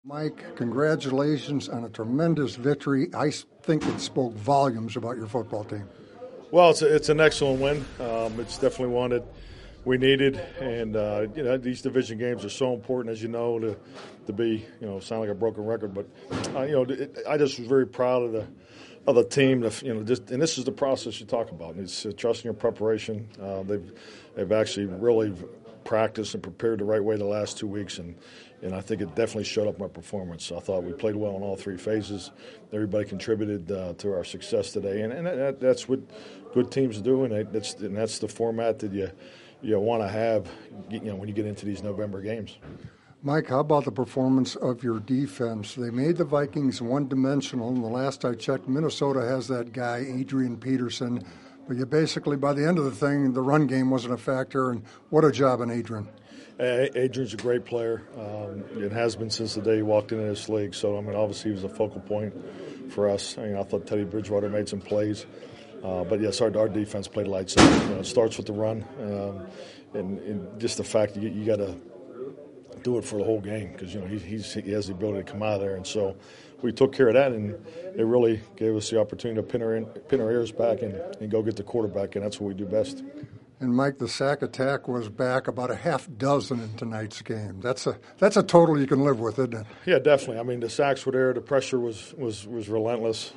Mike, congratulations on a tremendous victory. Think it spoke volumes about your football team. Well, it's an excellent win. It's definitely one that we needed, and these division games are so important, as you know, to be sound like a broken record. But I just was very proud of the team. And this is the process you talk about. It's trusting your preparation. They've actually really practiced and prepared the right way the last 2 weeks, and I think it definitely showed up my performance. I thought we played well in all three phases. Everybody contributed to our success today, and that's what good teams do, and that's the format that you want to have when you get into these November games. Mike, how about the performance of your defense? They made the Vikings one-dimensional, and the last I checked, Minnesota has that guy, Adrian Peterson. But you basically, by the end of the thing, the run game wasn't a factor, and what a job on Adrian. Adrian's a great player. It has been since the day he walked into this league. So, obviously he was a focal point for us. I thought Teddy Bridgewater made some plays. But, yes, our defense played lights out. It starts with the run. And just the fact that you got to do it for the whole game because, he has the ability to come out of there. And so we took care of that, and it really gave us the opportunity to pin our ears back and go get the quarterback, and that's what we do best. And, Mike, the sack attack was back about a half dozen in tonight's game. That's a total you can live with, isn't it? Yeah, definitely. The sacks were there. The pressure was relentless.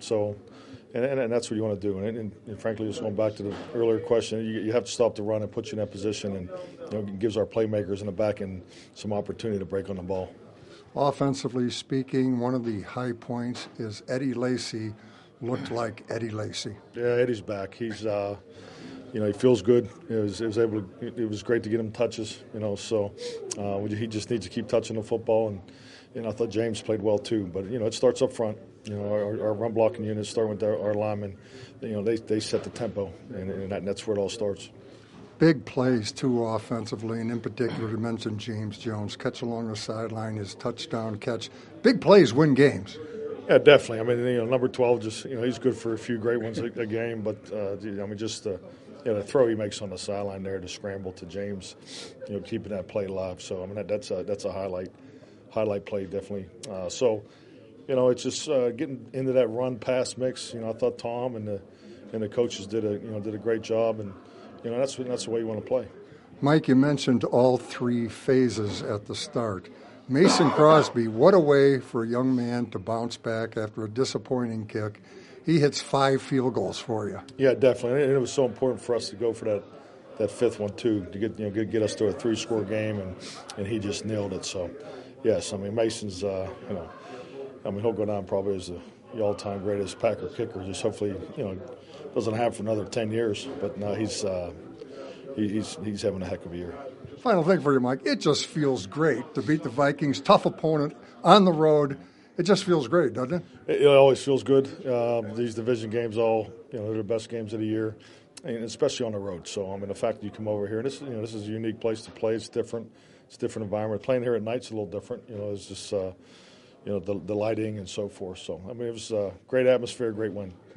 And that's what you want to do. And frankly, just going back to the earlier question, you have to stop the run and put you in that position, and it gives our playmakers in the back end some opportunity to break on the ball. Offensively speaking, one of the high points is Eddie Lacy looked like Eddie Lacy. Yeah, Eddie's back. He's he feels good. It was great to get him touches. So he just needs to keep touching the football. And I thought James played well too. But it starts up front. Our run blocking units start with our linemen. They set the tempo, and that's where it all starts. Big plays too offensively, and in particular, you mentioned James Jones catch along the sideline, his touchdown catch. Big plays win games. Yeah, definitely. Number 12 he's good for a few great ones a game, but the throw he makes on the sideline there to scramble to James, keeping that play alive. So that's a highlight play definitely. It's just getting into that run pass mix. I thought Tom and the coaches did a great job, and that's the way you want to play. Mike, you mentioned all three phases at the start. Mason Crosby, what a way for a young man to bounce back after a disappointing kick. He hits 5 field goals for you. Yeah, definitely. And it was so important for us to go for that fifth one too, to get us to a 3-score game, and he just nailed it. So, yes, Mason's he'll go down probably as the all-time greatest Packer kicker. Just hopefully doesn't have for another 10 years. But no, he's having a heck of a year. Final thing for you, Mike. It just feels great to beat the Vikings, tough opponent on the road. It just feels great, doesn't it? It always feels good. These division games, they're the best games of the year, and especially on the road. So, the fact that you come over here, this is a unique place to play. It's different. It's a different environment. Playing here at night's a little different. It's just the lighting and so forth. So, it was a great atmosphere, great win.